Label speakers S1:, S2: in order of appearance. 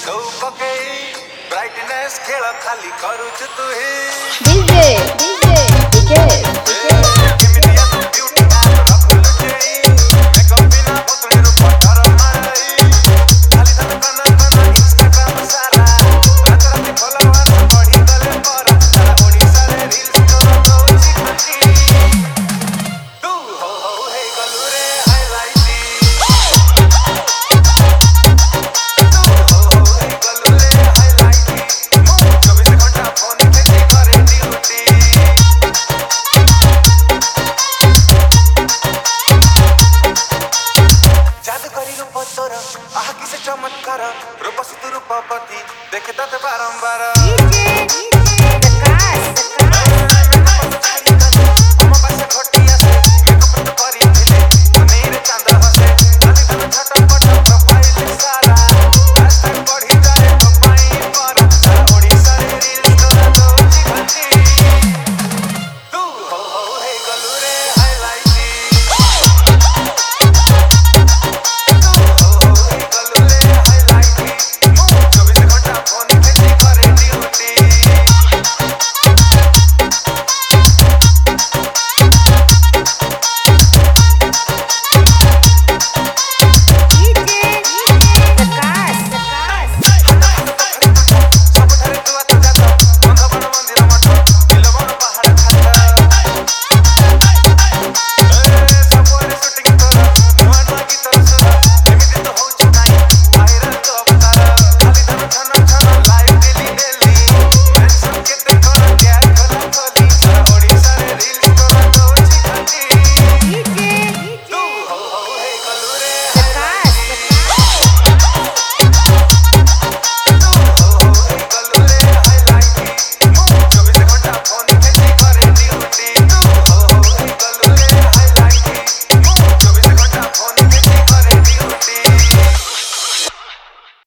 S1: तू पकई ब्राइटनेस खेल खाली करूच तू ही
S2: डीजे डीजे डीजे
S1: केमितिया तू ब्यूटी आप रखलु चई मेकअप बिना पतली रूप डर मारई खाली तन कना इंस्टाग्राम सारा रात रात फॉलोअर्स बढ़ी गले पर सारा ओडिसा रे रील्स करो तो चिकनी तू हो हे गलू रे हाईलाइट चमत्कार रूप से रूपपति देखे बारंबार